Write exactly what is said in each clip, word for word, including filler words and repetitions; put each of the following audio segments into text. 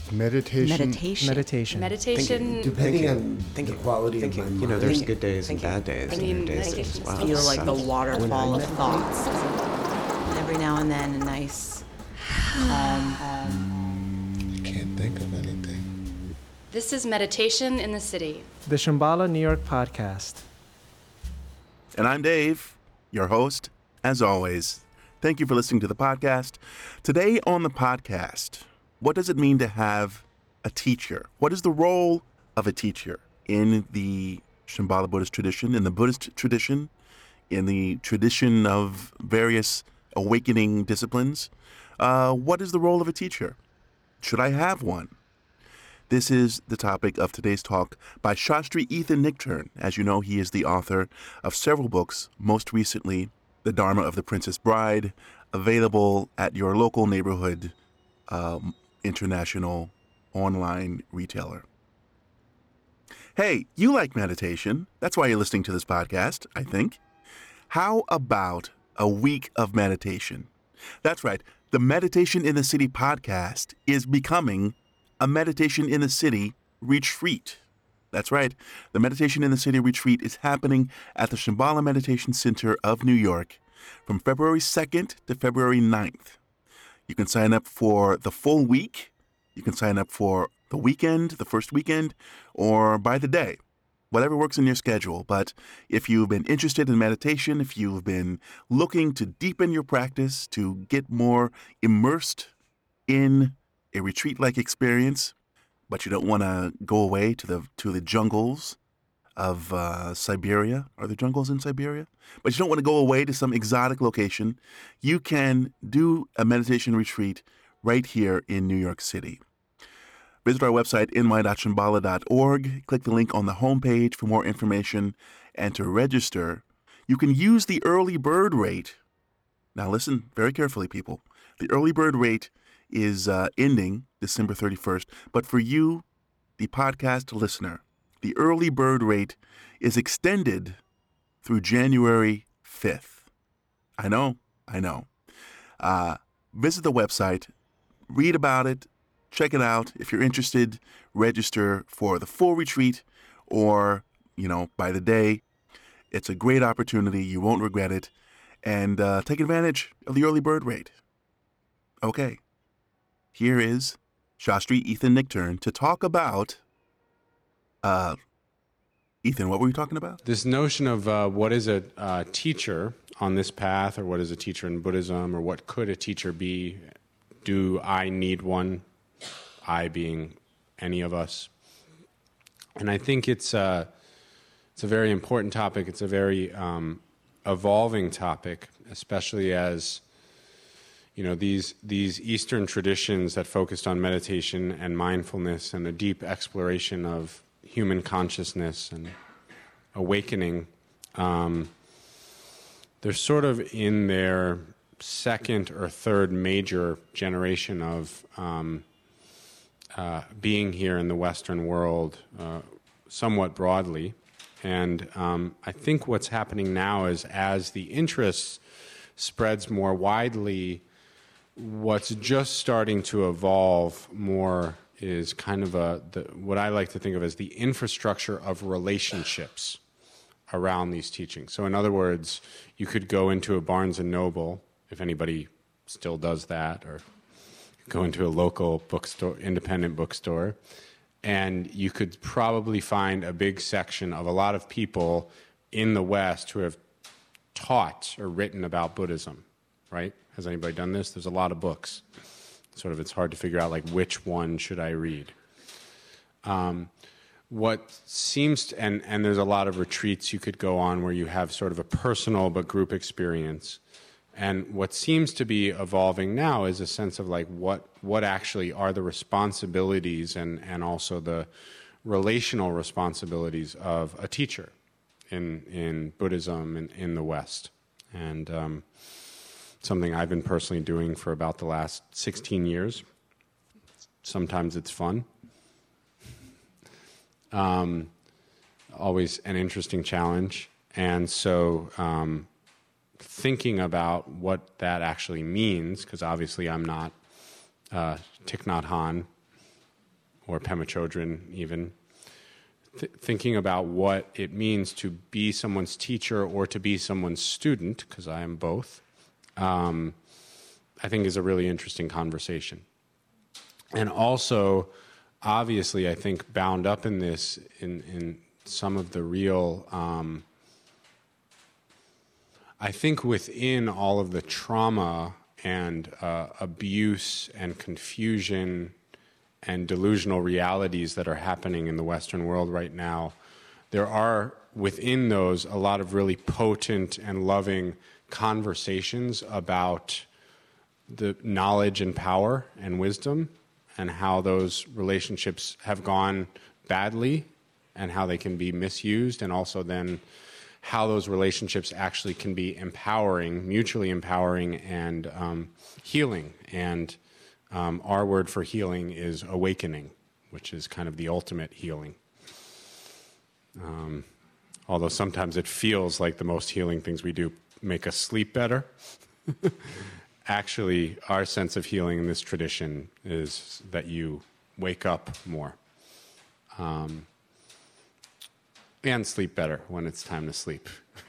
Meditation. Meditation. Meditation. Meditation. Depending Thinking. on Thinking. the quality Thinking. of my mind. You know, there's Thinking. good days and Thinking. bad days. I and mean, there are days meditation that, wow, is Feel this like the sucks. waterfall When of I- thoughts. And every now and then, a nice, calm. I can't think of anything. This is Meditation in the City. The Shambhala New York podcast. And I'm Dave, your host, as always. Thank you for listening to the podcast. Today on the podcast, what does it mean to have a teacher? What is the role of a teacher in the Shambhala Buddhist tradition, in the Buddhist tradition, in the tradition of various awakening disciplines? Uh, what is the role of a teacher? Should I have one? This is the topic of today's talk by Shastri Ethan Nichtern. As you know, he is the author of several books, most recently, The Dharma of the Princess Bride, available at your local neighborhood um, international online retailer. Hey, you like meditation. That's why you're listening to this podcast, I think. How about a week of meditation? That's right. The Meditation in the City podcast is becoming a Meditation in the City retreat. That's right. The Meditation in the City retreat is happening at the Shambhala Meditation Center of New York from February second to February ninth. You can sign up for the full week. You can sign up for the weekend, the first weekend, or by the day, whatever works in your schedule. But if you've been interested in meditation, if you've been looking to deepen your practice, to get more immersed in a retreat-like experience, but you don't want to go away to the to the jungles of uh, Siberia. Are there jungles in Siberia? But you don't want to go away to some exotic location. You can do a meditation retreat right here in New York City. Visit our website, n y dot shambhala dot org. Click the link on the homepage for more information and to register. You can use the early bird rate. Now listen very carefully, people. The early bird rate is uh, ending December thirty-first, but for you, the podcast listener, the early bird rate is extended through January fifth. I know, I know. Uh, visit the website, read about it, check it out. If you're interested, register for the full retreat or, you know, by the day. It's a great opportunity. You won't regret it. And uh, take advantage of the early bird rate. Okay. Here is Shastri Ethan Nichtern to talk about, uh, Ethan, what were we talking about? This notion of uh, what is a uh, teacher on this path, or what is a teacher in Buddhism, or what could a teacher be? Do I need one? I being any of us. And I think it's a, it's a very important topic. It's a very um, evolving topic, especially as you know, these these Eastern traditions that focused on meditation and mindfulness and a deep exploration of human consciousness and awakening, um, they're sort of in their second or third major generation of um, uh, being here in the Western world, uh, somewhat broadly. And um, I think what's happening now is as the interest spreads more widely, what's just starting to evolve more is kind of a the, what I like to think of as the infrastructure of relationships around these teachings. So in other words, you could go into a Barnes and Noble, if anybody still does that, or go into a local bookstore, independent bookstore, and you could probably find a big section of a lot of people in the West who have taught or written about Buddhism, right? Has anybody done this? There's a lot of books. Sort of, it's hard to figure out, like, which one should I read? Um, what seems to, and, and there's a lot of retreats you could go on where you have sort of a personal but group experience. And what seems to be evolving now is a sense of, like, what what actually are the responsibilities and, and also the relational responsibilities of a teacher in in Buddhism and in the West. And um, something I've been personally doing for about the last sixteen years. Sometimes it's fun. Um, always an interesting challenge. And so um, thinking about what that actually means, because obviously I'm not uh, Thich Nhat Hanh, or Pema Chodron even, th- thinking about what it means to be someone's teacher or to be someone's student, because I am both, um, I think is a really interesting conversation. And also, obviously, I think bound up in this, in, in some of the real, um, I think within all of the trauma and uh, abuse and confusion and delusional realities that are happening in the Western world right now, there are within those a lot of really potent and loving conversations about the knowledge and power and wisdom and how those relationships have gone badly and how they can be misused, and also then how those relationships actually can be empowering, mutually empowering, and um, healing. And um, our word for healing is awakening, which is kind of the ultimate healing. Um, although sometimes it feels like the most healing things we do make us sleep better. Actually, our sense of healing in this tradition is that you wake up more. Um, and sleep better when it's time to sleep.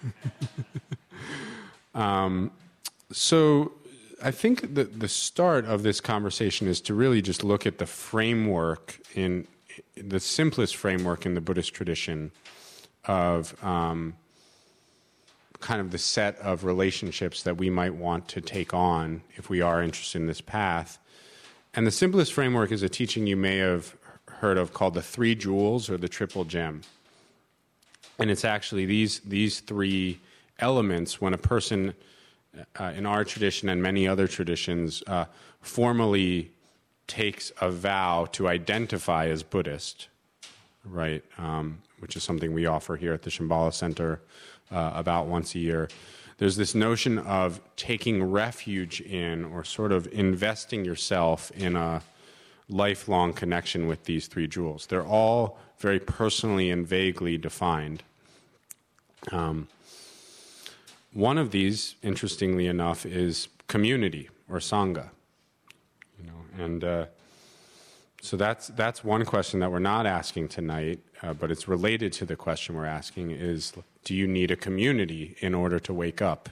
um, so I think that the start of this conversation is to really just look at the framework, in the simplest framework in the Buddhist tradition of um, kind of the set of relationships that we might want to take on if we are interested in this path. And the simplest framework is a teaching you may have heard of called the Three Jewels or the Triple Gem. And it's actually these these three elements when a person uh, in our tradition and many other traditions uh, formally takes a vow to identify as Buddhist, right, um, which is something we offer here at the Shambhala Center uh, about once a year. There's this notion of taking refuge in or sort of investing yourself in a lifelong connection with these three jewels. They're all very personally and vaguely defined. Um, one of these, interestingly enough, is community or sangha. You know, and uh, so that's that's one question that we're not asking tonight, uh, but it's related to the question we're asking: is do you need a community in order to wake up?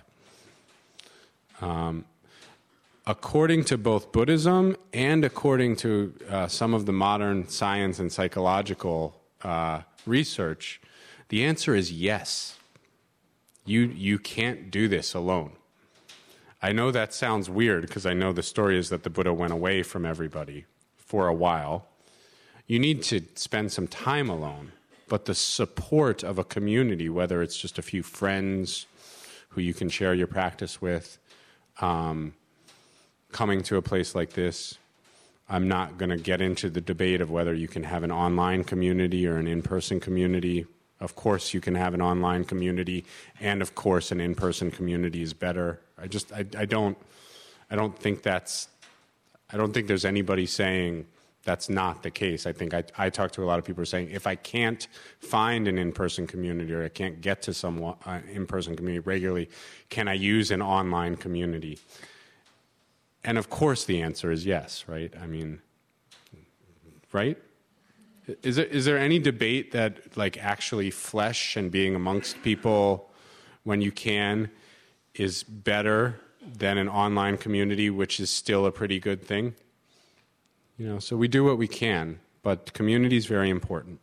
Um, According to both Buddhism and according to uh, some of the modern science and psychological uh, research, the answer is yes. You you can't do this alone. I know that sounds weird because I know the story is that the Buddha went away from everybody for a while. You need to spend some time alone, but the support of a community, whether it's just a few friends who you can share your practice with, um, coming to a place like this, I'm not going to get into the debate of whether you can have an online community or an in-person community. Of course you can have an online community, and of course an in-person community is better. I just, I, I don't, I don't think that's, I don't think there's anybody saying that's not the case. I think I, I talk to a lot of people who are saying, if I can't find an in-person community or I can't get to some uh, in-person community regularly, can I use an online community? And of course the answer is yes, right? I mean, right? Is there, is there any debate that like actually flesh and being amongst people when you can is better than an online community, which is still a pretty good thing? You know, so we do what we can, but community is very important.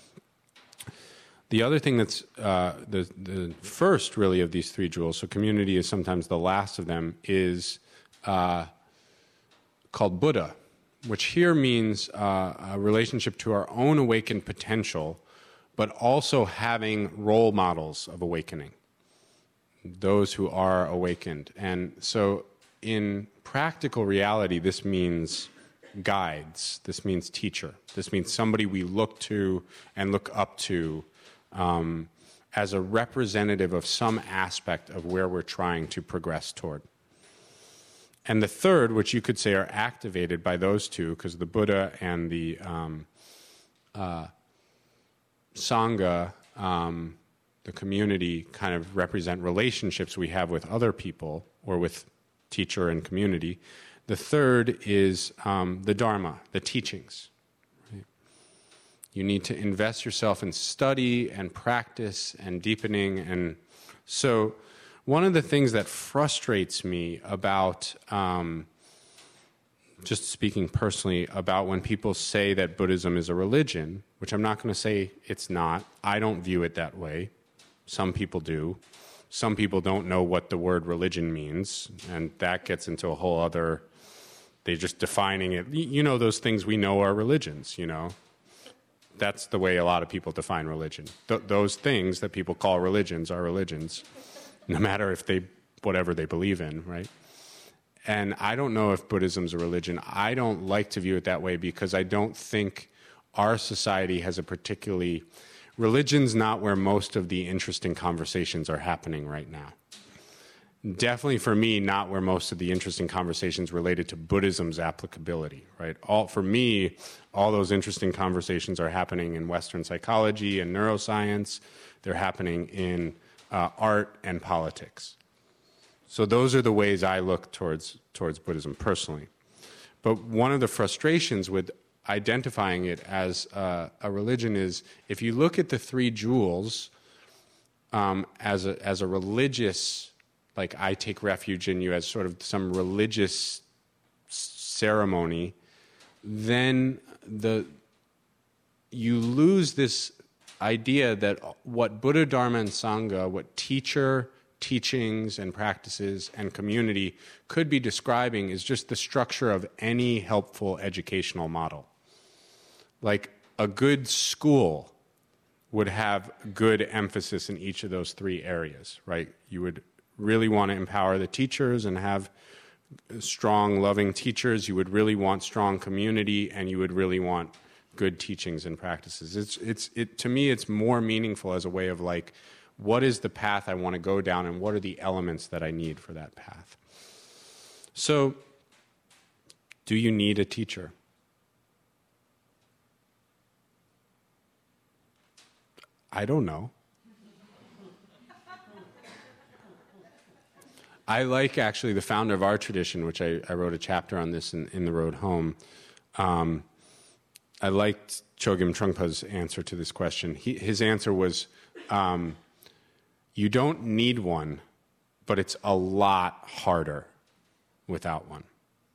The other thing that's uh, the, the first really of these three jewels, so community is sometimes the last of them, is Uh, called Buddha, which here means uh, a relationship to our own awakened potential, but also having role models of awakening, those who are awakened. And so in practical reality, this means guides, this means teacher, this means somebody we look to and look up to um, as a representative of some aspect of where we're trying to progress toward. And the third, which you could say are activated by those two, because the Buddha and the um, uh, Sangha, um, the community, kind of represent relationships we have with other people or with teacher and community. The third is um, the Dharma, the teachings. Right? You need to invest yourself in study and practice and deepening. And so one of the things that frustrates me about, um, just speaking personally, about when people say that Buddhism is a religion, which I'm not going to say it's not. I don't view it that way. Some people do. Some people don't know what the word religion means, and that gets into a whole other, they're just defining it. You know, those things we know are religions, you know. That's the way a lot of people define religion. Th- those things that people call religions are religions, no matter if they, whatever they believe in, right? And I don't know if Buddhism's a religion. I don't like to view it that way because I don't think our society has a particularly, religion's not where most of the interesting conversations are happening right now. Definitely for me, not where most of the interesting conversations related to Buddhism's applicability, right? All, for me, all those interesting conversations are happening in Western psychology and neuroscience. They're happening in uh, art and politics. So those are the ways I look towards, towards Buddhism personally. But one of the frustrations with identifying it as uh, a religion is if you look at the three jewels um, as a, as a religious, like I take refuge in you as sort of some religious ceremony, then the you lose this idea that what Buddha, Dharma, and Sangha, what teacher, teachings, and practices, and community could be describing is just the structure of any helpful educational model. Like a good school would have good emphasis in each of those three areas, right? You would really want to empower the teachers and have strong, loving teachers. You would really want strong community, and you would really want good teachings and practices. It's, it's, it, to me, it's more meaningful as a way of like, what is the path I want to go down, and what are the elements that I need for that path? So, do you need a teacher? I don't know. I like actually the founder of our tradition, which I, I wrote a chapter on this in, in The Road Home. Um, I liked Chogyam Trungpa's answer to this question. He, his answer was, um, you don't need one, but it's a lot harder without one.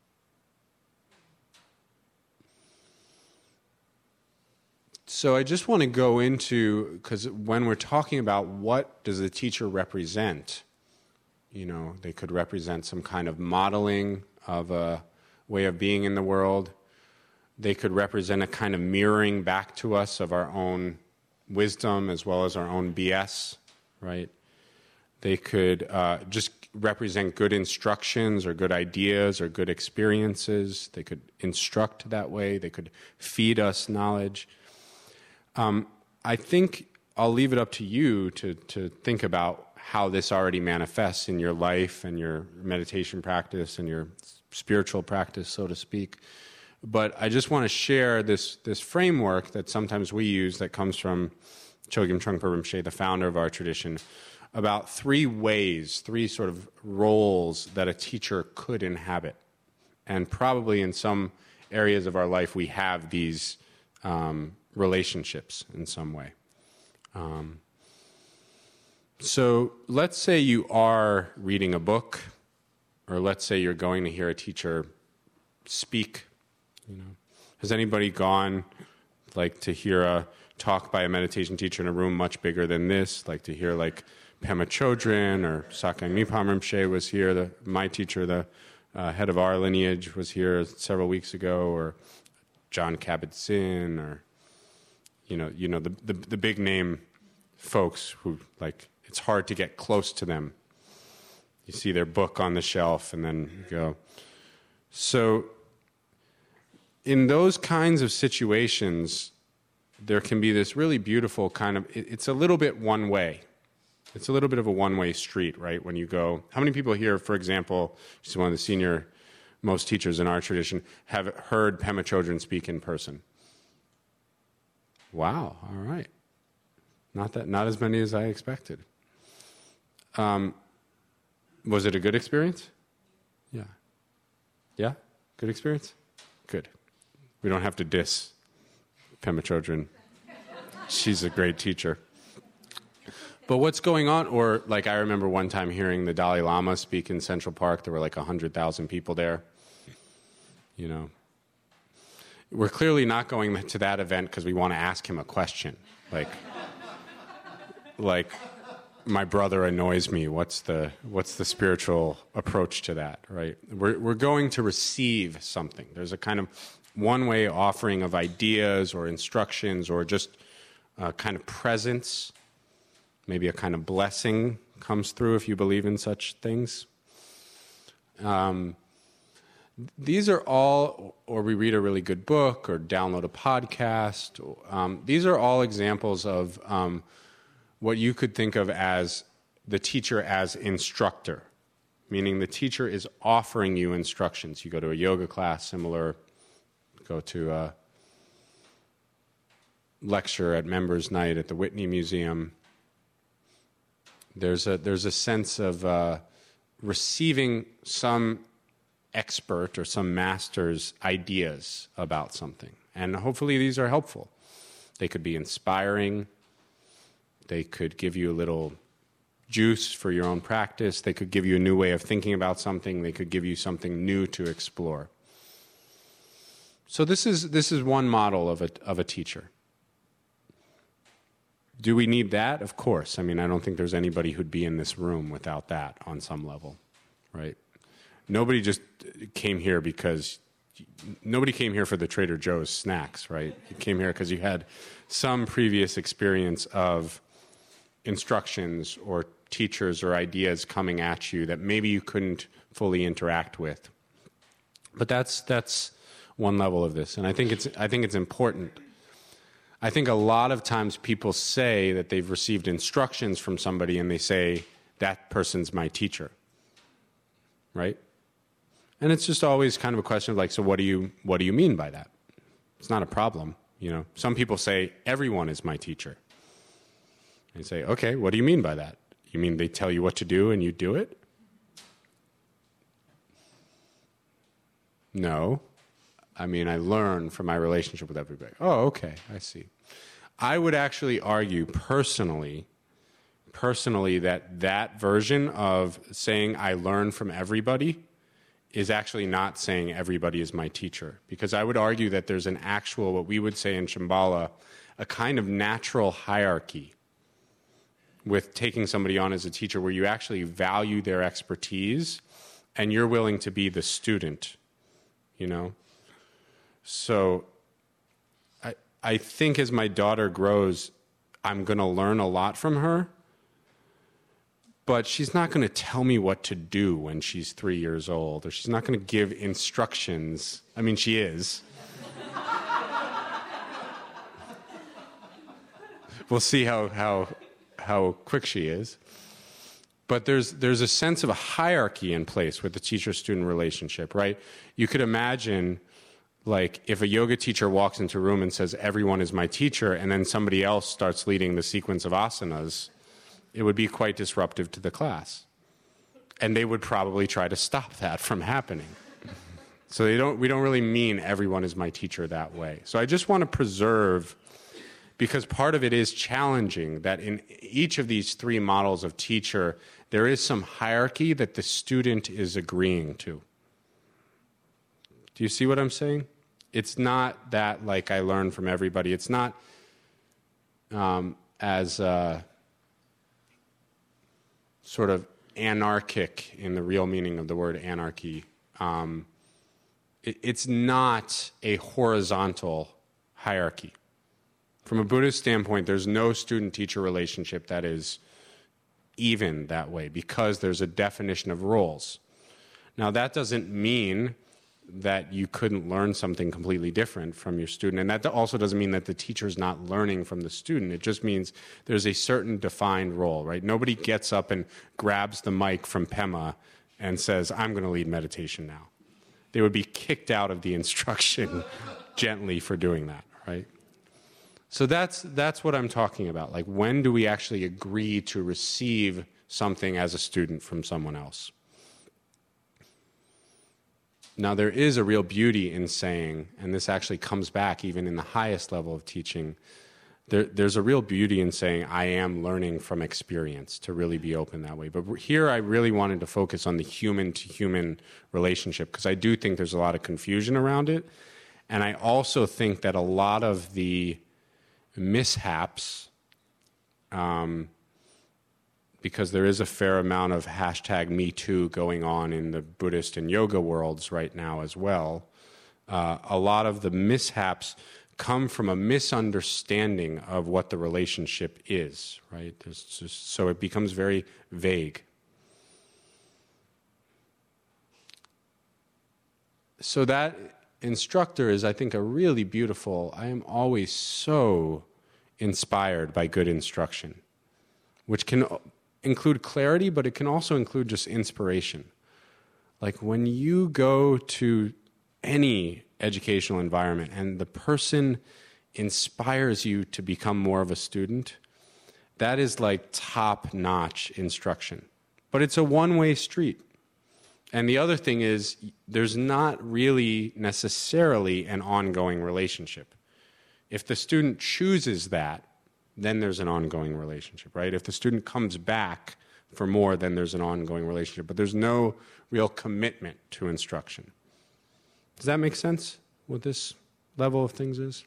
So I just want to go into, because when we're talking about what does the teacher represent, you know, they could represent some kind of modeling of a way of being in the world. They could represent a kind of mirroring back to us of our own wisdom as well as our own B S, right? They could uh, just represent good instructions or good ideas or good experiences. They could instruct that way. They could feed us knowledge. Um, I think I'll leave it up to you to, to think about how this already manifests in your life and your meditation practice and your spiritual practice, so to speak. But I just want to share this, this framework that sometimes we use that comes from Chogyam Trungpa Rinpoche, the founder of our tradition, about three ways, three sort of roles that a teacher could inhabit. And probably in some areas of our life we have these um, relationships in some way. Um, so let's say you are reading a book, or let's say you're going to hear a teacher speak. You know, has anybody gone like to hear a talk by a meditation teacher in a room much bigger than this? Like to hear like Pema Chodron or Sakyong Mipham Rinpoche was here. The, my teacher, the uh, head of our lineage, was here several weeks ago, or John Kabat-Zinn, or you know, you know the, the the big name folks who like it's hard to get close to them. You see their book on the shelf, and then you go. So in those kinds of situations, there can be this really beautiful kind of, it, it's a little bit one way. It's a little bit of a one-way street, right? When you go, how many people here, for example, she's one of the senior most teachers in our tradition, have heard Pema Chodron speak in person? Wow, all right. Not that, not as many as I expected. Um, was it a good experience? Yeah. Yeah? Good experience? Good. We don't have to diss Pema Chodron she's a great teacher. But what's going on, or like I remember one time hearing the Dalai Lama speak in Central Park. There were like one hundred thousand people there. You know, we're clearly not going to that event because we want to ask him a question. Like, like my brother annoys me. What's the what's the spiritual approach to that, right? We're we're going to receive something. There's a kind of one-way offering of ideas or instructions or just a kind of presence. Maybe a kind of blessing comes through if you believe in such things. Um, these are all, or we read a really good book or download a podcast. Um, these are all examples of um, what you could think of as the teacher as instructor, meaning the teacher is offering you instructions. You go to a yoga class, similar, go to a lecture at Members Night at the Whitney Museum. There's a there's a sense of uh, receiving some expert or some master's ideas about something. And hopefully these are helpful. They could be inspiring. They could give you a little juice for your own practice. They could give you a new way of thinking about something. They could give you something new to explore. So this is this is one model of a of a teacher. Do we need that? Of course. I mean, I don't think there's anybody who'd be in this room without that on some level, right? Nobody just came here because, nobody came here for the Trader Joe's snacks, right? You came here because you had some previous experience of instructions or teachers or ideas coming at you that maybe you couldn't fully interact with. But that's that's one level of this, and I think it's I think it's important. I think a lot of times people say that they've received instructions from somebody and they say, that person's my teacher, right? And it's just always kind of a question of like, so what do you what do you mean by that? It's not a problem, you know. Some people say, everyone is my teacher. And you say, okay, what do you mean by that? You mean they tell you what to do and you do it? No. I mean, I learn from my relationship with everybody. Oh, okay, I see. I would actually argue personally, personally that that version of saying I learn from everybody is actually not saying everybody is my teacher. Because I would argue that there's an actual, what we would say in Shambhala, a kind of natural hierarchy with taking somebody on as a teacher where you actually value their expertise and you're willing to be the student, you know? So I I think as my daughter grows, I'm going to learn a lot from her, but she's not going to tell me what to do when she's three years old, or she's not going to give instructions. I mean, she is. We'll see how how how quick she is. But there's there's a sense of a hierarchy in place with the teacher-student relationship, right? You could imagine, like, if a yoga teacher walks into a room and says, everyone is my teacher, and then somebody else starts leading the sequence of asanas, it would be quite disruptive to the class. And they would probably try to stop that from happening. So they don't, we don't really mean everyone is my teacher that way. So I just want to preserve, because part of it is challenging, that in each of these three models of teacher, there is some hierarchy that the student is agreeing to. Do you see what I'm saying? It's not that, like, I learn from everybody. It's not um, as uh, sort of anarchic in the real meaning of the word anarchy. Um, it, it's not a horizontal hierarchy. From a Buddhist standpoint, there's no student-teacher relationship that is even that way because there's a definition of roles. Now, that doesn't mean that you couldn't learn something completely different from your student. And that also doesn't mean that the teacher's not learning from the student. It just means there's a certain defined role, right? Nobody gets up and grabs the mic from Pema and says, I'm going to lead meditation now. They would be kicked out of the instruction gently for doing that, right? So that's that's what I'm talking about. Like, when do we actually agree to receive something as a student from someone else? Now, there is a real beauty in saying, and this actually comes back even in the highest level of teaching, there, there's a real beauty in saying I am learning from experience, to really be open that way. But here I really wanted to focus on the human-to-human relationship, because I do think there's a lot of confusion around it. And I also think that a lot of the mishaps, um, because there is a fair amount of hashtag Me Too going on in the Buddhist and yoga worlds right now as well, uh, a lot of the mishaps come from a misunderstanding of what the relationship is, right? There's just, so it becomes very vague. So that instructor is, I think, a really beautiful, I am always so inspired by good instruction, which can include clarity, but it can also include just inspiration. Like when you go to any educational environment and the person inspires you to become more of a student, that is like top-notch instruction. But it's a one-way street. And the other thing is, there's not really necessarily an ongoing relationship. If the student chooses that, then there's an ongoing relationship, right? If the student comes back for more, then there's an ongoing relationship. But there's no real commitment to instruction. Does that make sense, what this level of things is?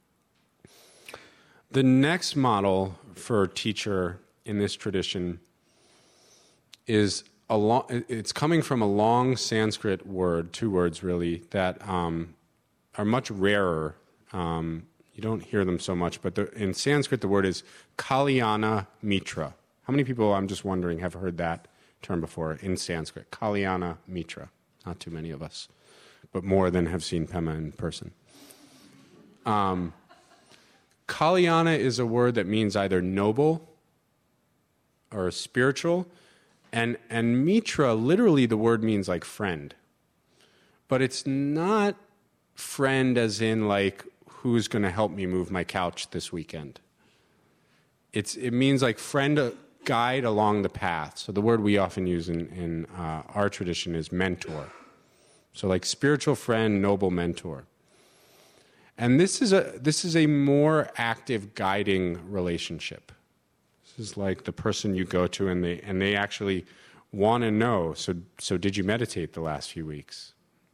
The next model for a teacher in this tradition is a long, it's coming from a long Sanskrit word, two words really, that um, are much rarer. Um, you don't hear them so much, but the, in Sanskrit the word is Kalyana Mitra. How many people, I'm just wondering, have heard that term before in Sanskrit? Kalyana Mitra. Not too many of us, but more than have seen Pema in person. Um, Kalyana is a word that means either noble or spiritual, and, and Mitra, literally the word means like friend. But it's not friend as in like, who's going to help me move my couch this weekend. It's, it means like friend, uh, guide along the path. So the word we often use in, in uh, our tradition is mentor. So like spiritual friend, noble mentor. And this is a this is a more active guiding relationship. This is like the person you go to and they and they actually want to know, so so did you meditate the last few weeks?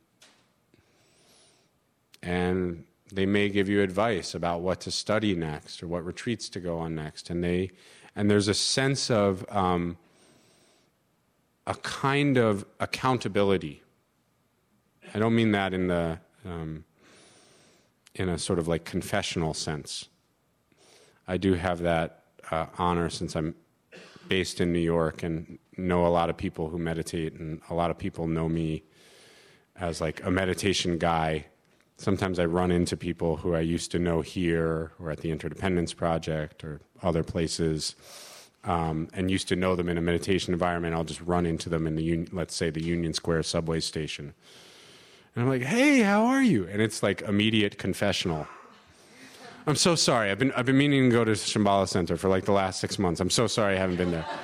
And they may give you advice about what to study next or what retreats to go on next. And they and there's a sense of um, a kind of accountability. I don't mean that in the um, in a sort of like confessional sense. I do have that uh, honor since I'm based in New York and know a lot of people who meditate, and a lot of people know me as like a meditation guy. Sometimes I run into people who I used to know here or at the Interdependence Project or other places, um, and used to know them in a meditation environment. I'll just run into them in the, Un- let's say, the Union Square subway station. And I'm like, hey, how are you? And it's like immediate confessional. I'm so sorry. I've been I've been meaning to go to Shambhala Center for like the last six months. I'm so sorry I haven't been there.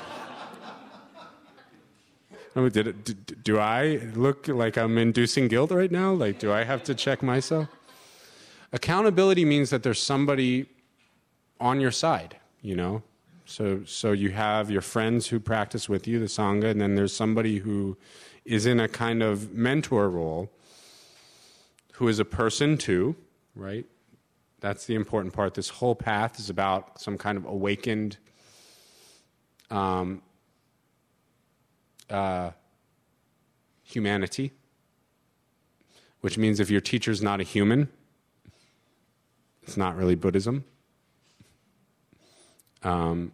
I mean, did it, do, do I look like I'm inducing guilt right now? Like, do I have to check myself? Accountability means that there's somebody on your side, you know? So so you have your friends who practice with you, the Sangha, and then there's somebody who is in a kind of mentor role, who is a person too, right? That's the important part. This whole path is about some kind of awakened um, uh, humanity, which means if your teacher's not a human, it's not really Buddhism. Um,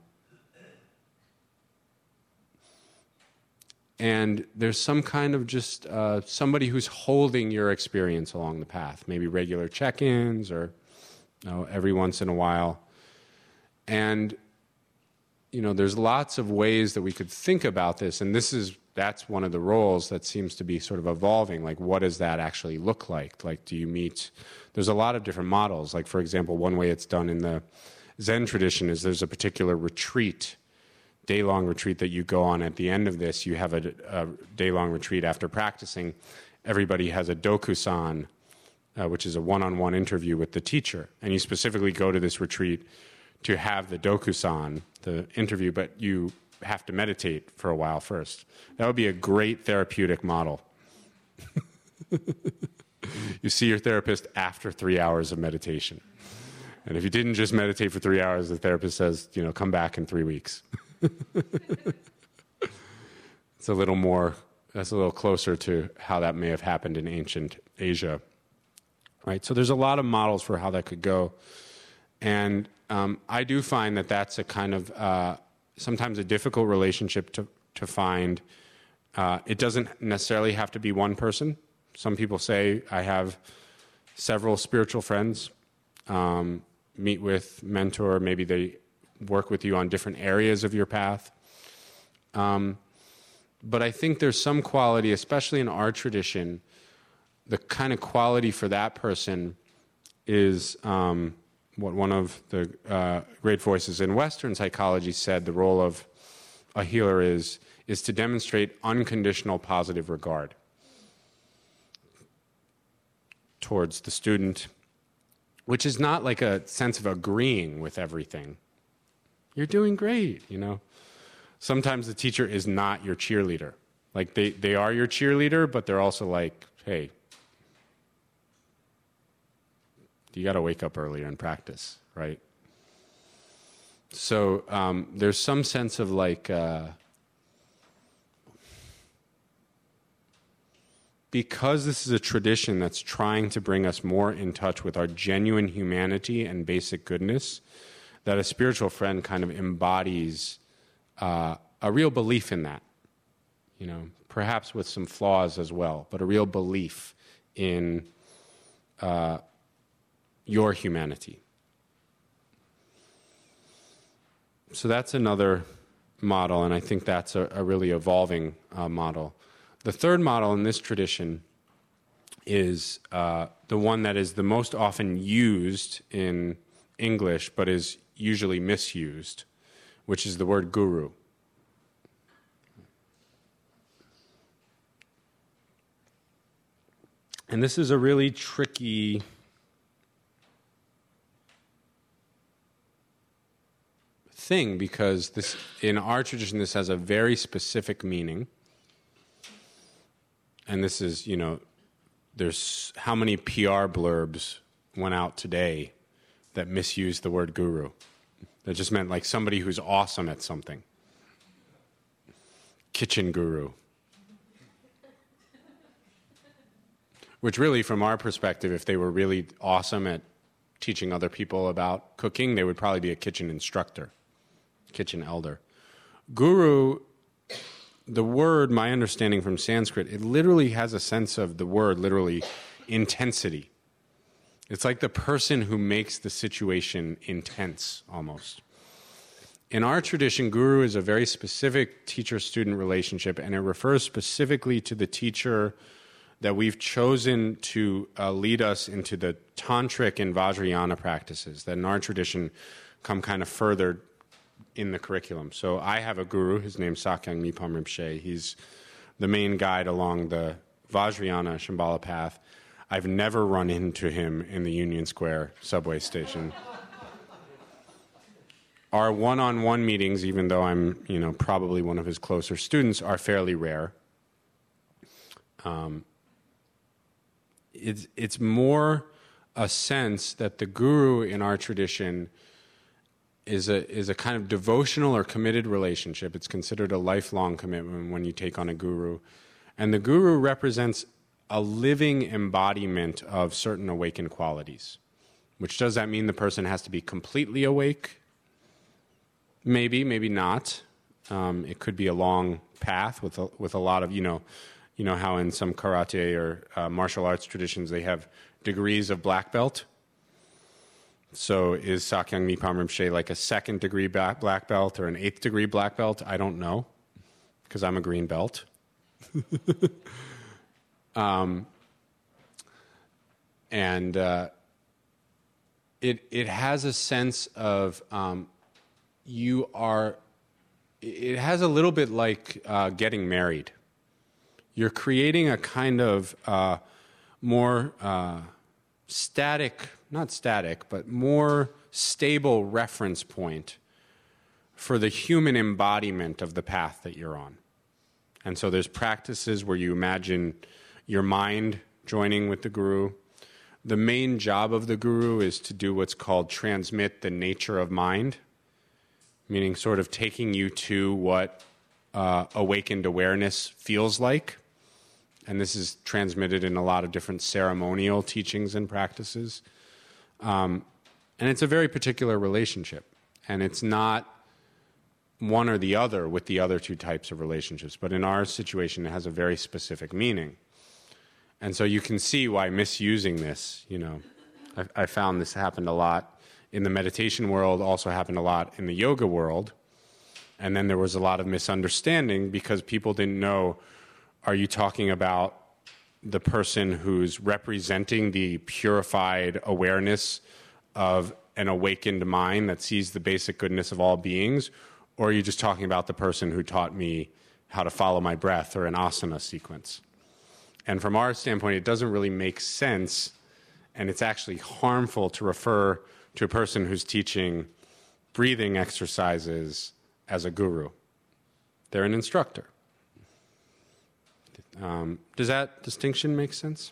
And there's some kind of just uh, somebody who's holding your experience along the path, maybe regular check-ins or you know, every once in a while. And, you know, there's lots of ways that we could think about this. And this is, that's one of the roles that seems to be sort of evolving. Like, what does that actually look like? Like, do you meet, there's a lot of different models. Like, for example, one way it's done in the Zen tradition is there's a particular retreat, day-long retreat that you go on. At the end of this, you have a, a day-long retreat after practicing. Everybody has a dokusan uh, which is a one-on-one interview with the teacher. And you specifically go to this retreat to have the dokusan, the interview, but you have to meditate for a while first. That would be a great therapeutic model. You see your therapist after three hours of meditation. And if you didn't just meditate for three hours, the therapist says, you know, come back in three weeks. It's a little more, that's a little closer to how that may have happened in ancient Asia. Right? So there's a lot of models for how that could go. And um, I do find that that's a kind of, uh, sometimes a difficult relationship to, to find. Uh, it doesn't necessarily have to be one person. Some people say, I have several spiritual friends, um, meet with, mentor, maybe they work with you on different areas of your path. Um, but I think there's some quality, especially in our tradition, the kind of quality for that person is um, what one of the uh, great voices in Western psychology said the role of a healer is, is to demonstrate unconditional positive regard towards the student, which is not like a sense of agreeing with everything. You're doing great, you know. Sometimes the teacher is not your cheerleader. Like they, they are your cheerleader, but they're also like, hey, you got to wake up earlier and practice, right? So um, there's some sense of like, uh, because this is a tradition that's trying to bring us more in touch with our genuine humanity and basic goodness, that a spiritual friend kind of embodies uh, a real belief in that, you know, perhaps with some flaws as well, but a real belief in uh, your humanity. So that's another model, and I think that's a, a really evolving uh, model. The third model in this tradition is uh, the one that is the most often used in English, but is usually misused, which is the word guru. And this is a really tricky thing because this, in our tradition, this has a very specific meaning. And this is, you know, there's how many P R blurbs went out today that misused the word guru. That just meant like somebody who's awesome at something. Kitchen guru. Which really, from our perspective, if they were really awesome at teaching other people about cooking, they would probably be a kitchen instructor, kitchen elder. Guru, the word, my understanding from Sanskrit, it literally has a sense of the word, literally, intensity. It's like the person who makes the situation intense, almost. In our tradition, guru is a very specific teacher-student relationship, and it refers specifically to the teacher that we've chosen to uh, lead us into the tantric and vajrayana practices that in our tradition come kind of further in the curriculum. So I have a guru, his name's Sakyong Mipam Rinpoche. He's the main guide along the Vajrayana Shambhala path. I've never run into him in the Union Square subway station. Our one-on-one meetings, even though I'm, you know, probably one of his closer students, are fairly rare. Um, it's, it's more a sense that the guru in our tradition is a is a kind of devotional or committed relationship. It's considered a lifelong commitment when you take on a guru. And the guru represents a living embodiment of certain awakened qualities. Which does that mean the person has to be completely awake? Maybe, maybe not. Um, it could be a long path with a, with a lot of, you know, you know how in some karate or uh, martial arts traditions they have degrees of black belt. So is Sakyong Mipam Rinpoche like a second degree black belt or an eighth degree black belt? I don't know, because I'm a green belt. um, and uh, it it has a sense of um, you are. It has a little bit like uh, getting married. You're creating a kind of uh, more. Uh, static, not static, but more stable reference point for the human embodiment of the path that you're on. And so there's practices where you imagine your mind joining with the guru. The main job of the guru is to do what's called transmit the nature of mind, meaning sort of taking you to what uh, awakened awareness feels like. And this is transmitted in a lot of different ceremonial teachings and practices. Um, and it's a very particular relationship. And it's not one or the other with the other two types of relationships. But in our situation, it has a very specific meaning. And so you can see why misusing this, you know, I, I found this happened a lot in the meditation world, also happened a lot in the yoga world. And then there was a lot of misunderstanding because people didn't know, are you talking about the person who's representing the purified awareness of an awakened mind that sees the basic goodness of all beings? Or are you just talking about the person who taught me how to follow my breath or an asana sequence? And from our standpoint, it doesn't really make sense, and it's actually harmful to refer to a person who's teaching breathing exercises as a guru. They're an instructor. Um, does that distinction make sense?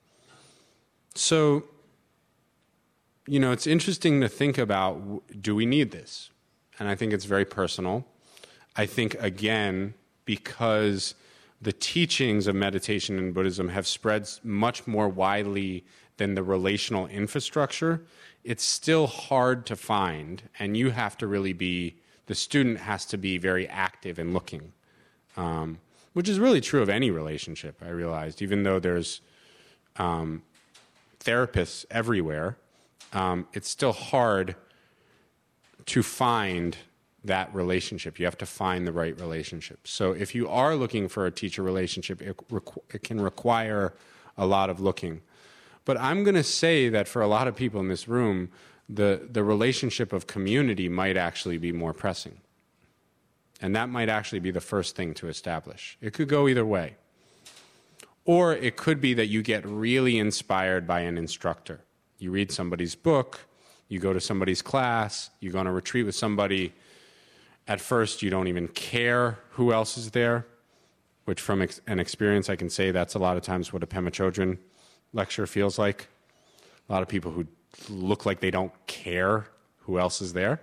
So, you know, it's interesting to think about, do we need this? And I think it's very personal. I think, again, because the teachings of meditation in Buddhism have spread much more widely than the relational infrastructure, it's still hard to find, and you have to really be, the student has to be very active in looking, um, which is really true of any relationship, I realized, even though there's um, therapists everywhere, um, it's still hard to find that relationship. You have to find the right relationship. So if you are looking for a teacher relationship, it, requ- it can require a lot of looking. But I'm going to say that for a lot of people in this room, the, the relationship of community might actually be more pressing. And that might actually be the first thing to establish. It could go either way. Or it could be that you get really inspired by an instructor. You read somebody's book, you go to somebody's class, you go on a retreat with somebody. At first, you don't even care who else is there, which from ex- an experience I can say that's a lot of times what a Pema Chodron lecture feels like. A lot of people who look like they don't care who else is there.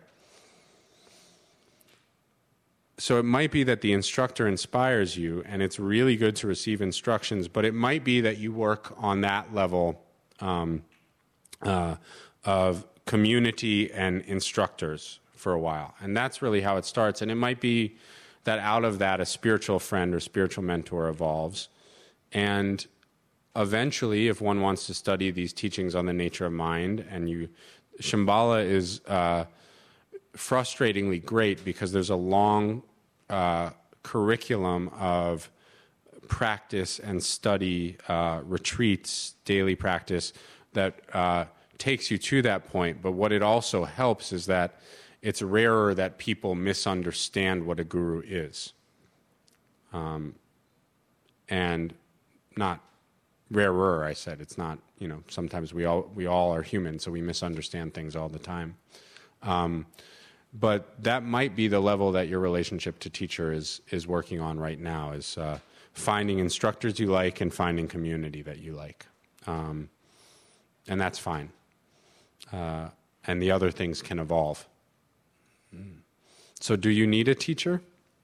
So it might be that the instructor inspires you, and it's really good to receive instructions, but it might be that you work on that level um, uh, of community and instructors for a while. And that's really how it starts. And it might be that out of that a spiritual friend or spiritual mentor evolves. And eventually, if one wants to study these teachings on the nature of mind, and you, Shambhala is uh, frustratingly great because there's a long uh, curriculum of practice and study, uh, retreats, daily practice that uh, takes you to that point. But what it also helps is that it's rarer that people misunderstand what a guru is. Um, and not rarer, I said. It's not, you know, sometimes we all we all are human, so we misunderstand things all the time. Um, but that might be the level that your relationship to teacher is is working on right now, is uh, finding instructors you like and finding community that you like. Um, and that's fine. Uh, and the other things can evolve. So do you need a teacher?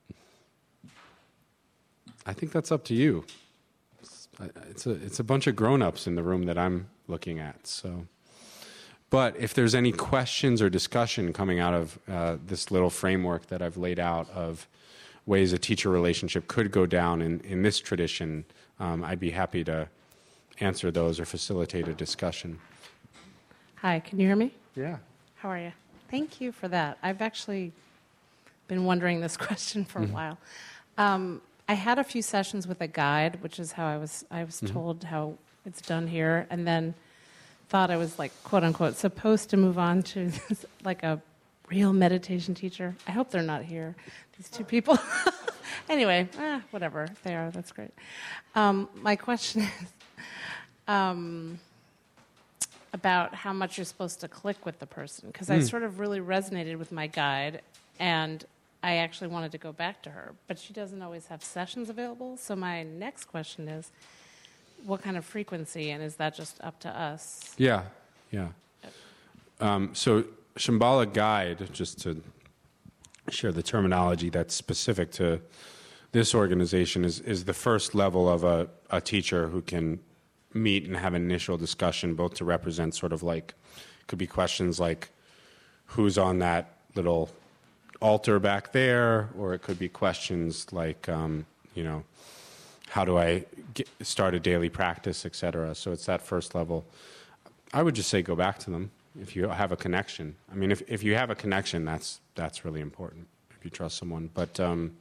I think that's up to you. It's a, it's a bunch of grown-ups in the room that I'm looking at. So, but if there's any questions or discussion coming out of uh, this little framework that I've laid out of ways a teacher relationship could go down in, in this tradition, um, I'd be happy to answer those or facilitate a discussion. Hi, can you hear me? Yeah. How are you? Thank you for that. I've actually been wondering this question for a mm-hmm. while. Um, I had a few sessions with a guide, which is how I was I was mm-hmm. told how it's done here, and then thought I was like, quote unquote, supposed to move on to this, like a real meditation teacher. I hope they're not here, these two people. Anyway, eh, whatever. If they are, that's great. Um, my question is, um, about how much you're supposed to click with the person, because I sort of really resonated with my guide, and I actually wanted to go back to her, but she doesn't always have sessions available. So my next question is, what kind of frequency, and is that just up to us? Yeah, yeah. Um, so Shambhala Guide, just to share the terminology that's specific to this organization, is, is the first level of a, a teacher who can meet and have an initial discussion, both to represent sort of like, could be questions like, who's on that little altar back there, or it could be questions like, um, you know, how do I get, start a daily practice, et cetera. So it's that first level. I would just say go back to them if you have a connection. I mean, if, if you have a connection, that's that's really important, if you trust someone. But, um,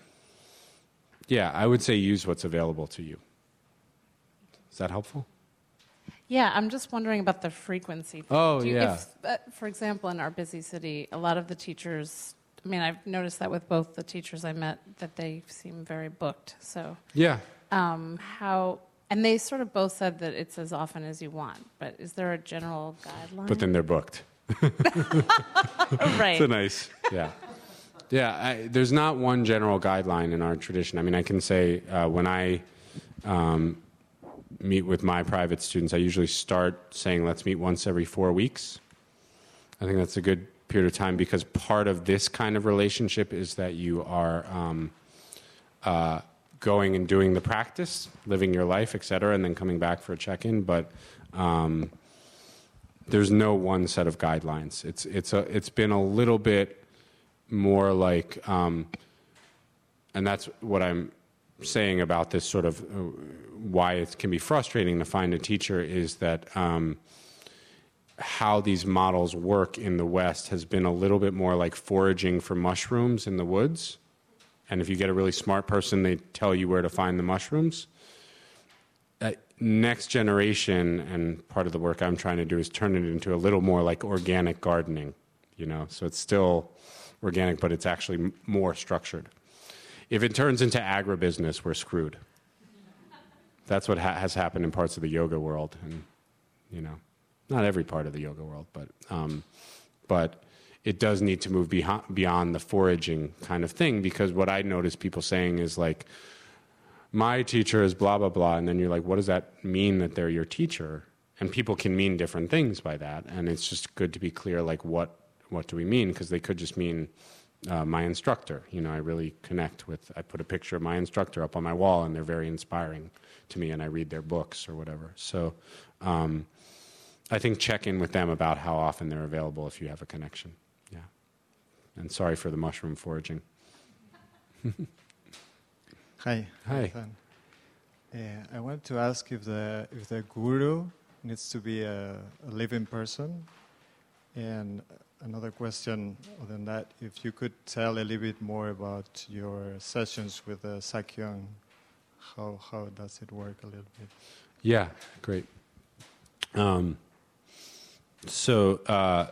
yeah, I would say use what's available to you. Is that helpful? Yeah, I'm just wondering about the frequency. Oh, Do you, yeah. If, uh, for example, in our busy city, a lot of the teachers, I mean, I've noticed that with both the teachers I met, that they seem very booked. So, Yeah. um, how, and they sort of both said that it's as often as you want, but is there a general guideline? But then they're booked. Right. It's a nice, yeah. Yeah, I, there's not one general guideline in our tradition. I mean, I can say uh, when I um, meet with my private students, I usually start saying, let's meet once every four weeks. I think that's a good period of time, because part of this kind of relationship is that you are um, uh, going and doing the practice, living your life, et cetera, and then coming back for a check-in. But um, there's no one set of guidelines. It's it's a it's been a little bit more like, um, and that's what I'm saying about this sort of uh, why it can be frustrating to find a teacher, is that um, how these models work in the West has been a little bit more like foraging for mushrooms in the woods. And if you get a really smart person, they tell you where to find the mushrooms. Uh, next generation, and part of the work I'm trying to do is turn it into a little more like organic gardening, you know. So it's still organic, but it's actually m- more structured. If it turns into agribusiness, we're screwed. That's what ha- has happened in parts of the yoga world, and you know, not every part of the yoga world, but um, but it does need to move beyond, beyond the foraging kind of thing, because what I notice people saying is like, my teacher is blah, blah, blah, and then you're like, what does that mean that they're your teacher? And people can mean different things by that, and it's just good to be clear, like, what what do we mean? Because they could just mean uh, my instructor. You know, I really connect with, I put a picture of my instructor up on my wall, and they're very inspiring to me, and I read their books or whatever. So um, I think check in with them about how often they're available if you have a connection. Yeah. And sorry for the mushroom foraging. Hi. Hi. Ethan. Uh, I wanted to ask if the if the guru needs to be a, a living person, and another question other than that, if you could tell a little bit more about your sessions with the Sakyong, how how does it work a little bit? Yeah, great. Um, so uh,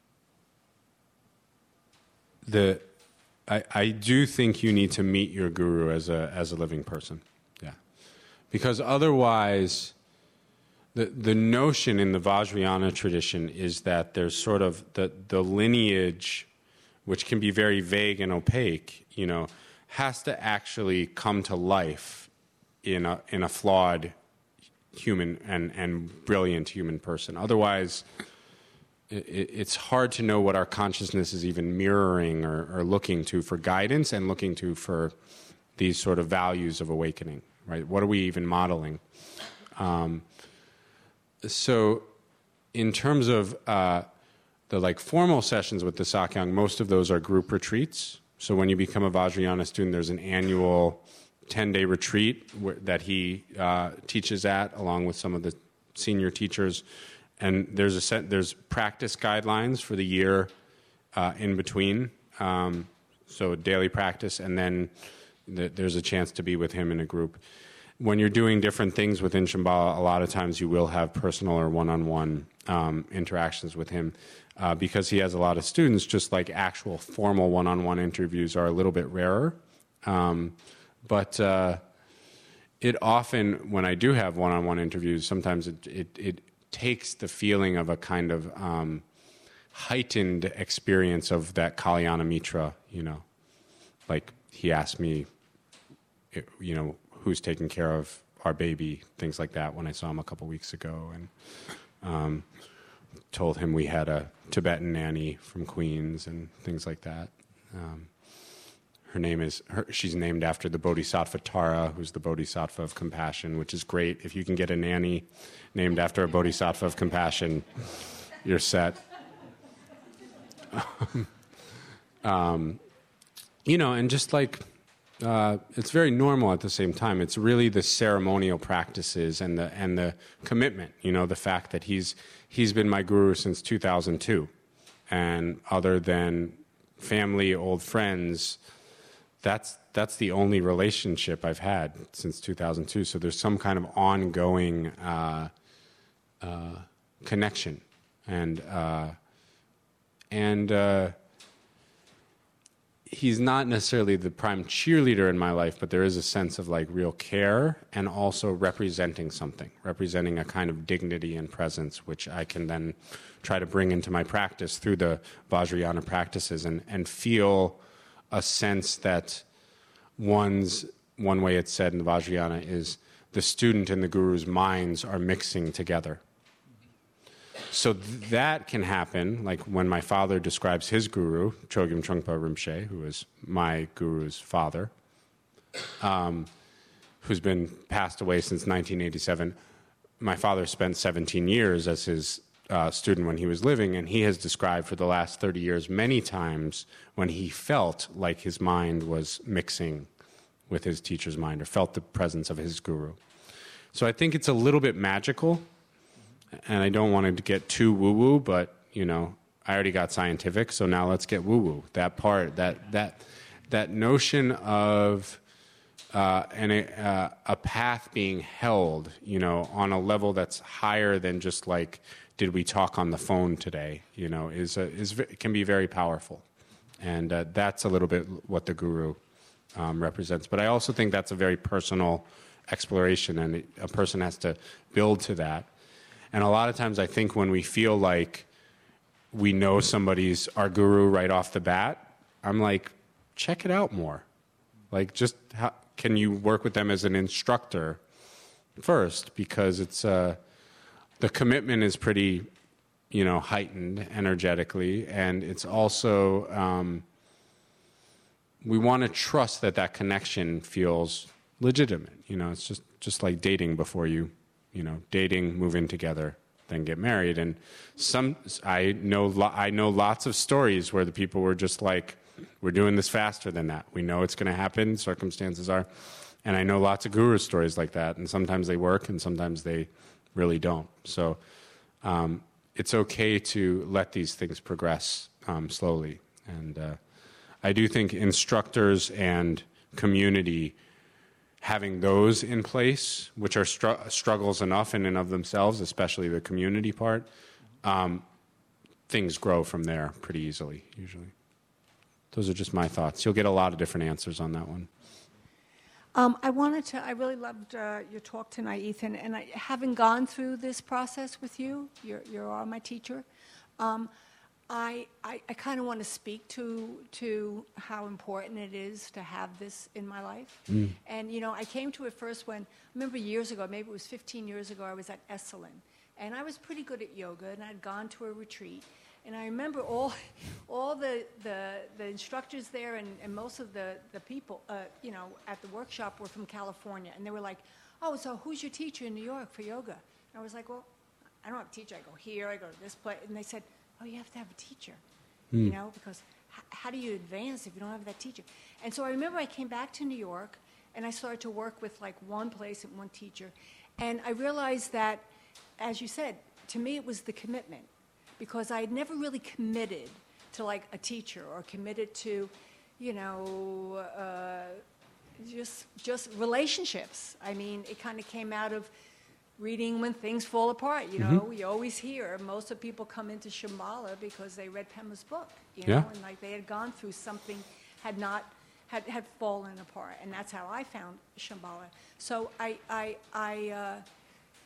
the I, I do think you need to meet your guru as a as a living person. Yeah, because otherwise, the the notion in the Vajrayana tradition is that there's sort of the the lineage, which can be very vague and opaque, you know, has to actually come to life in a in a flawed human and, and brilliant human person. Otherwise, it, it's hard to know what our consciousness is even mirroring or, or looking to for guidance and looking to for these sort of values of awakening, right? What are we even modeling? Um, so in terms of uh, the like formal sessions with the Sakyong, most of those are group retreats. So when you become a Vajrayana student, there's an annual ten-day retreat where, that he uh, teaches at, along with some of the senior teachers, and there's a set, there's practice guidelines for the year uh, in between. Um, so daily practice, and then th- there's a chance to be with him in a group. When you're doing different things within Shambhala, a lot of times you will have personal or one-on-one um, interactions with him. Uh, because he has a lot of students, just like actual formal one-on-one interviews are a little bit rarer. Um, But uh, it often, when I do have one-on-one interviews, sometimes it, it, it takes the feeling of a kind of um, heightened experience of that Kalyana Mitra, you know, like he asked me, you know, who's taking care of our baby, things like that, when I saw him a couple weeks ago, and um, told him we had a Tibetan nanny from Queens and things like that. Um, her name is, her, she's named after the Bodhisattva Tara, who's the Bodhisattva of compassion, which is great. If you can get a nanny named after a Bodhisattva of compassion, you're set. um, you know, and just like, uh, it's very normal at the same time. It's really the ceremonial practices and the and the commitment. You know, the fact that he's he's been my guru since two thousand two, and other than family, old friends, that's that's the only relationship I've had since two thousand two. So there's some kind of ongoing uh, uh, connection, and uh, and. Uh, he's not necessarily the prime cheerleader in my life, but there is a sense of like real care and also representing something, representing a kind of dignity and presence, which I can then try to bring into my practice through the Vajrayana practices and, and feel a sense that one's, one way it's said in the Vajrayana is the student and the guru's minds are mixing together. So th- that can happen, like when my father describes his guru, Chogyam Trungpa Rinpoche, who is my guru's father, um, who's been passed away since nineteen eighty-seven. My father spent seventeen years as his uh, student when he was living, and he has described for the last thirty years many times when he felt like his mind was mixing with his teacher's mind, or felt the presence of his guru. So I think it's a little bit magical. And I don't want to get too woo-woo, but, you know, I already got scientific, so now let's get woo-woo. That part, that that that notion of uh, an, uh, a path being held, you know, on a level that's higher than just like, did we talk on the phone today, you know, is, a, is can be very powerful. And uh, that's a little bit what the guru um, represents. But I also think that's a very personal exploration, and a person has to build to that. And a lot of times I think when we feel like we know somebody's our guru right off the bat, I'm like, check it out more. Like, just how, can you work with them as an instructor first? Because it's uh, the commitment is pretty, you know, heightened energetically. And it's also, um, we want to trust that that connection feels legitimate. You know, it's just, just like dating before you, you know, dating, move in together, then get married. And some, I know, I know lots of stories where the people were just like, we're doing this faster than that. We know it's going to happen. Circumstances are. And I know lots of guru stories like that. And sometimes they work and sometimes they really don't. So um, it's okay to let these things progress um, slowly. And uh, I do think instructors and community, having those in place, which are str- struggles enough in and of themselves, especially the community part, um, things grow from there pretty easily, usually. Those are just my thoughts. You'll get a lot of different answers on that one. Um, I wanted to, I really loved uh, your talk tonight, Ethan, and I, having gone through this process with you, you're, you're my teacher, um, I, I, I kind of want to speak to to how important it is to have this in my life. Mm. And, you know, I came to it first when, I remember years ago, maybe it was fifteen years ago, I was at Esalen. And I was pretty good at yoga, and I'd gone to a retreat. And I remember all all the, the, the instructors there and, and most of the, the people, uh, you know, at the workshop were from California. And they were like, oh, so who's your teacher in New York for yoga? And I was like, well, I don't have a teacher. I go here, I go to this place. And they said, oh, you have to have a teacher, mm. you know, because h- how do you advance if you don't have that teacher? And so I remember I came back to New York, and I started to work with, like, one place and one teacher. And I realized that, as you said, to me it was the commitment, because I had never really committed to, like, a teacher or committed to, you know, uh, just just relationships. I mean, it kind of came out of reading When Things Fall Apart, you know. Mm-hmm. You always hear most of people come into Shambhala because they read Pema's book, you know, yeah. and like they had gone through something, had not, had, had fallen apart, and that's how I found Shambhala. So I, I, I, uh,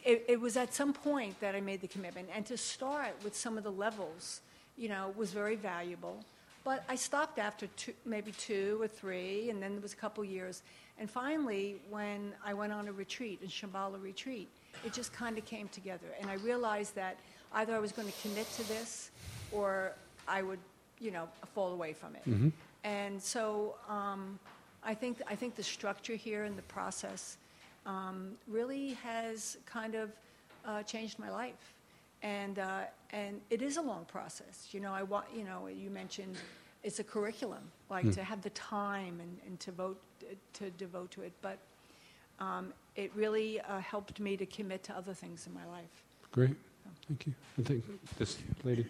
it, it was at some point that I made the commitment. And to start with some of the levels, you know, was very valuable. But I stopped after two, maybe two or three, and then there was a couple years. And finally, when I went on a retreat, a Shambhala retreat, it just kind of came together. And I realized that either I was going to commit to this or I would, you know, fall away from it. Mm-hmm. And so um, I think I think the structure here and the process um, really has kind of uh, changed my life. And uh, and it is a long process. You know, I want, you know, you mentioned it's a curriculum, like Mm. to have the time and, and to vote to devote to it. But um, it really uh, helped me to commit to other things in my life. Great. Thank you. I think this lady.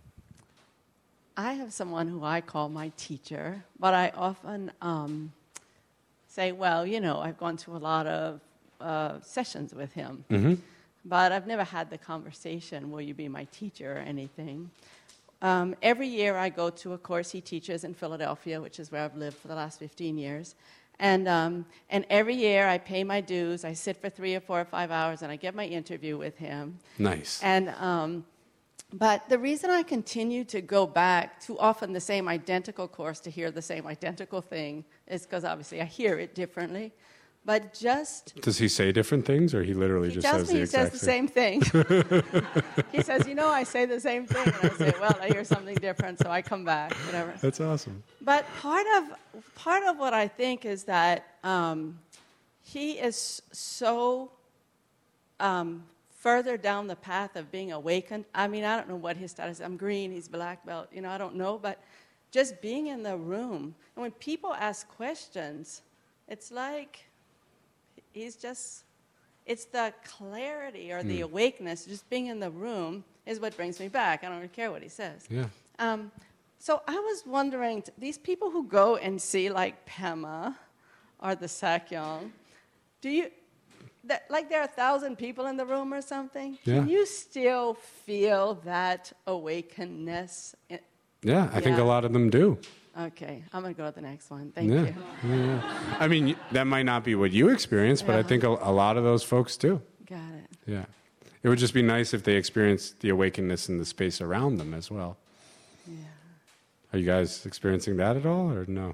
I have someone who I call my teacher, but I often um, say, well, you know, I've gone to a lot of uh, sessions with him, Mm-hmm. but I've never had the conversation, will you be my teacher or anything. Um, every year I go to a course he teaches in Philadelphia, which is where I've lived for the last fifteen years. And, um, and every year I pay my dues, I sit for three or four or five hours, and I get my interview with him. Nice. And, um, but the reason I continue to go back to often the same identical course to hear the same identical thing is because obviously I hear it differently. But just... Does he say different things, or he literally he just tells says me the he exact says the same thing. He says, you know, I say the same thing. And I say, well, I hear something different, so I come back, whatever. That's awesome. But part of part of what I think is that um, he is so um, further down the path of being awakened. I mean, I don't know what his status is. I'm green, he's black belt, you know, I don't know. But just being in the room, and when people ask questions, it's like he's just, it's the clarity or the Mm. awakeness, just being in the room is what brings me back. I don't really care what he says. Yeah. Um, so I was wondering, t- these people who go and see like Pema or the Sakyong, do you, that, like there are a thousand people in the room or something? Yeah. Can you still feel that awakenedness? I- Yeah, I think a Yeah. lot of them do. Okay, I'm going to go to the next one. Thank yeah. you. Yeah, yeah. I mean, y- that might not be what you experience, but I Yeah. think a, a lot of those folks do. Got it. Yeah. It would just be nice if they experienced the awakeness in the space around them as well. Yeah. Are you guys experiencing that at all, or no?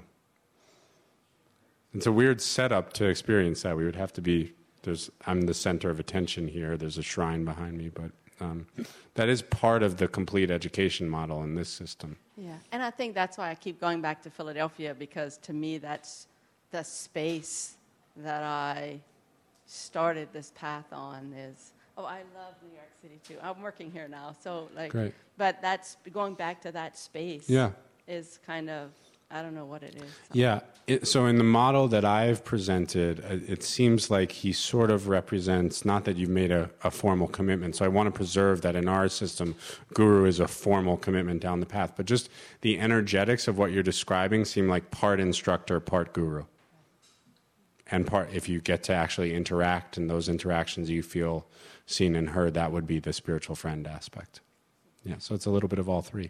It's a weird setup to experience that. We would have to be, there's, I'm the center of attention here. There's a shrine behind me, but um, that is part of the complete education model in this system. Yeah, and I think that's why I keep going back to Philadelphia, because to me that's the space that I started this path on is, oh, I love New York City too. I'm working here now, so like, Great. but that's, going back to that space Yeah. is kind of, I don't know what it is. Yeah. It, so in the model that I've presented, uh, it seems like he sort of represents, not that you've made a, a formal commitment. So I want to preserve that in our system, guru is a formal commitment down the path. But just the energetics of what you're describing seem like part instructor, part guru. And part, if you get to actually interact, and those interactions you feel seen and heard, that would be the spiritual friend aspect. Yeah. So it's a little bit of all three.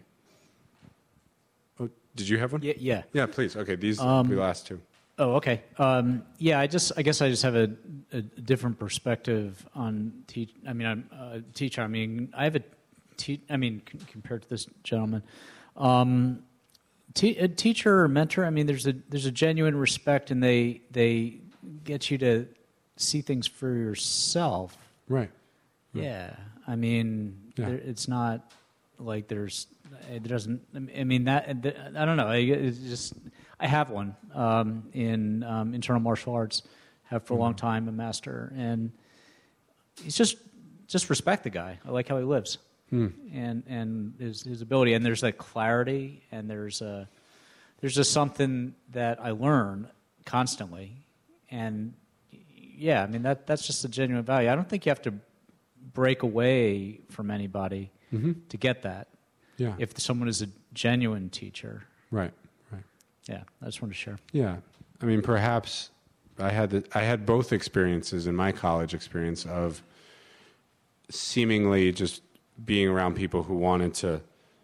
Oh, did you have one? Yeah, yeah. Yeah, please. Okay, these Um, will be the last two. Oh, okay. Um, yeah, I just, I guess I just have a, a different perspective on teach. I mean, I'm a teacher. I mean, I have a, te- I mean, c- compared to this gentleman, um, te- a teacher or mentor. I mean, there's a there's a genuine respect, and they they get you to see things for yourself. Right. Yeah, I mean, Yeah. There, it's not like there's. It doesn't. I mean that. I don't know. I it's just. I have one um, in um, internal martial arts. Have for a long time a master, and he's just just respect the guy. I like how he lives, Hmm. and and his his ability. And there's that clarity, and there's a there's just something that I learn constantly, and yeah, I mean that that's just a genuine value. I don't think you have to break away from anybody Mm-hmm. to get that. Yeah. If someone is a genuine teacher. Right. Right. Yeah, I just wanted to share. Yeah. I mean, perhaps I had the, I had both experiences in my college experience of seemingly just being around people who wanted to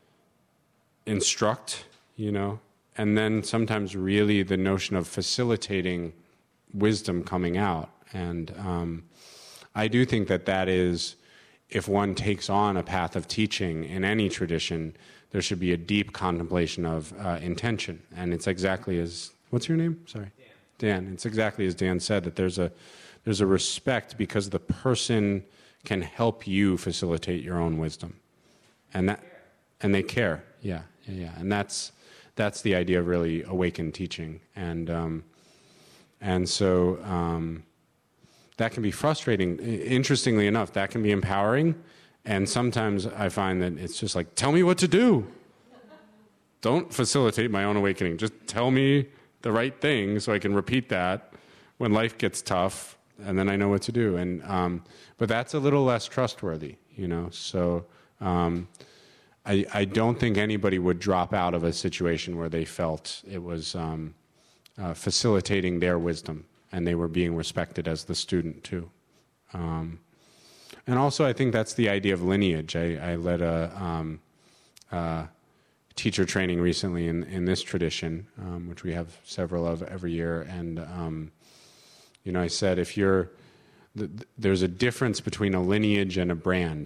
instruct, you know, and then sometimes really the notion of facilitating wisdom coming out. And um, I do think that that is, if one takes on a path of teaching in any tradition, there should be a deep contemplation of uh, intention. And it's exactly as, what's your name? Sorry. Dan. Dan. It's exactly as Dan said, that there's a, there's a respect because the person can help you facilitate your own wisdom. And that, and they care. Yeah, yeah, yeah. And that's, that's the idea of really awakened teaching. And, um, and so, um, that can be frustrating. Interestingly enough, that can be empowering. And sometimes I find that it's just like, tell me what to do. Don't facilitate my own awakening. Just tell me the right thing so I can repeat that when life gets tough, and then I know what to do. And um, but that's a little less trustworthy, you know. So um, I, I don't think anybody would drop out of a situation where they felt it was um, uh, facilitating their wisdom, and they were being respected as the student too. Um, and also, I think that's the idea of lineage. I, I led a um, uh, teacher training recently in, in this tradition, um, which we have several of every year. And, um, you know, I said, if you're, th- there's a difference between a lineage and a brand.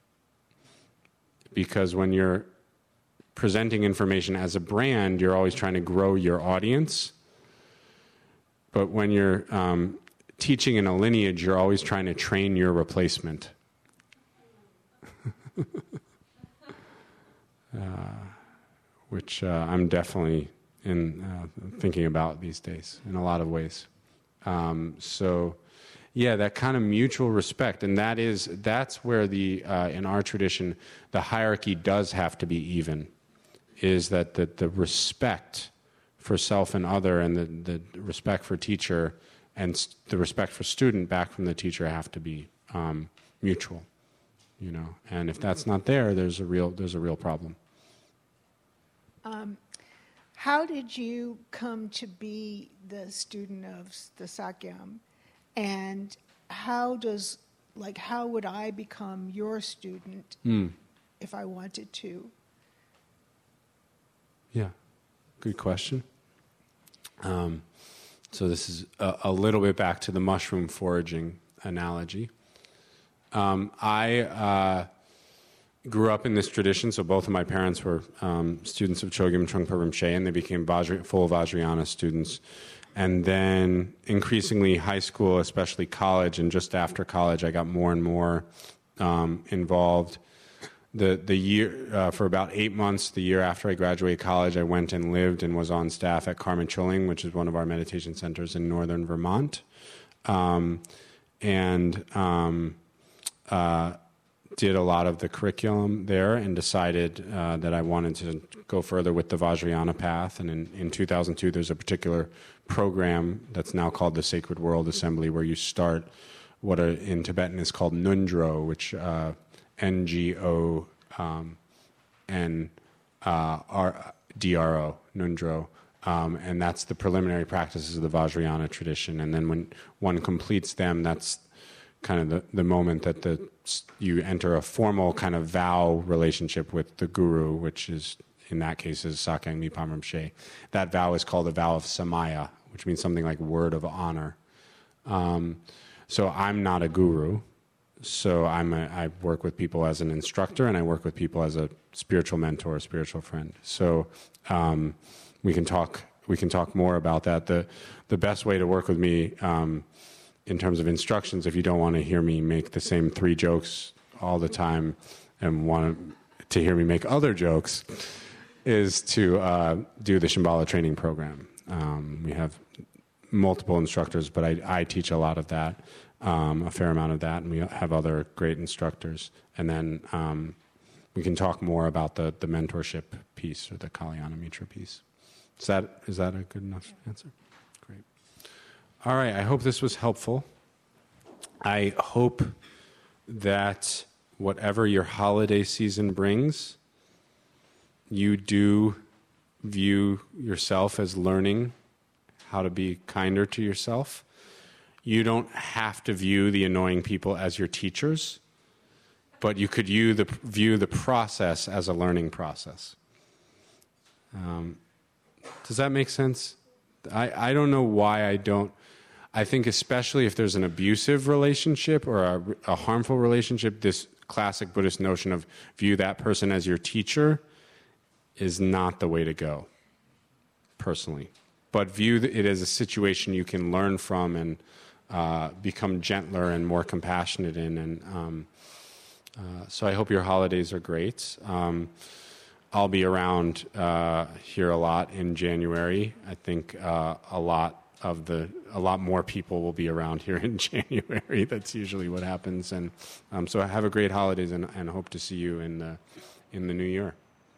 Because when you're presenting information as a brand, you're always trying to grow your audience. But when you're um, teaching in a lineage, you're always trying to train your replacement. uh, which uh, I'm definitely in uh, thinking about these days in a lot of ways. Um, so, yeah, that kind of mutual respect, and that is that's where the uh, in our tradition the hierarchy does have to be even. Is that the, the respect for self and other, and the, the respect for teacher, and st- the respect for student back from the teacher have to be um, mutual, you know. And if that's not there, there's a real there's a real problem. Um, how did you come to be the student of the Sakyam, and how does like how would I become your student mm. if I wanted to? Yeah, good question. Um, so this is a, a little bit back to the mushroom foraging analogy. Um, I uh, grew up in this tradition, so both of my parents were um, students of Chogyam Trungpa Rinpoche, and they became Vajra- full Vajrayana students. And then increasingly high school, especially college, and just after college, I got more and more um, involved. The the year uh, for about eight months, the year after I graduated college, I went and lived and was on staff at Karma Choling, which is one of our meditation centers in northern Vermont, um, and um, uh, did a lot of the curriculum there, and decided uh, that I wanted to go further with the Vajrayana path. And in, in two thousand two, there's a particular program that's now called the Sacred World Assembly, where you start what are, in Tibetan is called Nundro, which uh, N G O um, N D R O, Nundro. Um, and that's the preliminary practices of the Vajrayana tradition. And then when one completes them, that's kind of the, the moment that the you enter a formal kind of vow relationship with the guru, which is, in that case, is Sakyam Mipam Rinpoche. That vow is called a vow of Samaya, which means something like word of honor. Um, so I'm not a guru. So I'm a, I work with people as an instructor, and I work with people as a spiritual mentor, a spiritual friend. So um, we can talk. We can talk more about that. The the best way to work with me um, in terms of instructions, if you don't want to hear me make the same three jokes all the time, and want to hear me make other jokes, is to uh, do the Shambhala training program. Um, we have multiple instructors, but I, I teach a lot of that. Um, a fair amount of that, and we have other great instructors. And then um, we can talk more about the, the mentorship piece or the Kalyana Mitra piece. Is that is that a good enough answer? Great. All right, I hope this was helpful. I hope that whatever your holiday season brings, you do view yourself as learning how to be kinder to yourself. You don't have to view the annoying people as your teachers, but you could view the, view the process as a learning process. Um, does that make sense? I, I don't know why I don't... I think especially if there's an abusive relationship or a, a harmful relationship, this classic Buddhist notion of view that person as your teacher is not the way to go, personally. But view it as a situation you can learn from and uh, become gentler and more compassionate in. And um, uh, so I hope your holidays are great. Um, I'll be around uh, here a lot in January. I think uh, a lot of the a lot more people will be around here in January. That's usually what happens. And um, so have a great holidays, and, and hope to see you in the in the new year.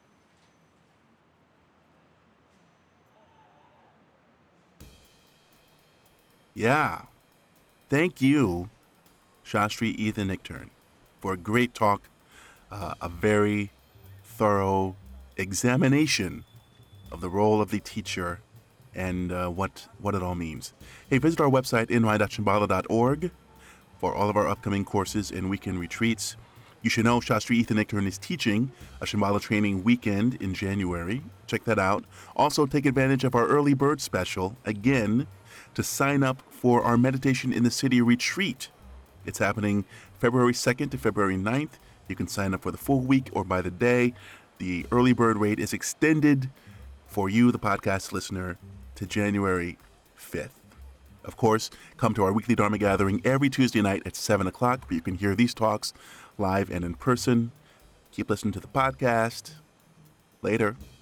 Yeah. Thank you, Shastri Ethan Nichtern, for a great talk, uh, a very thorough examination of the role of the teacher and uh, what what it all means. Hey, visit our website, n y dot shambhala dot org, for all of our upcoming courses and weekend retreats. You should know Shastri Ethan Nichtern is teaching a Shambhala training weekend in January. Check that out. Also, take advantage of our early bird special, again, to sign up for our Meditation in the City retreat. It's happening February second to February ninth. You can sign up for the full week or by the day. The early bird rate is extended for you, the podcast listener, to January fifth. Of course, come to our weekly Dharma gathering every Tuesday night at seven o'clock, where you can hear these talks live and in person. Keep listening to the podcast. Later.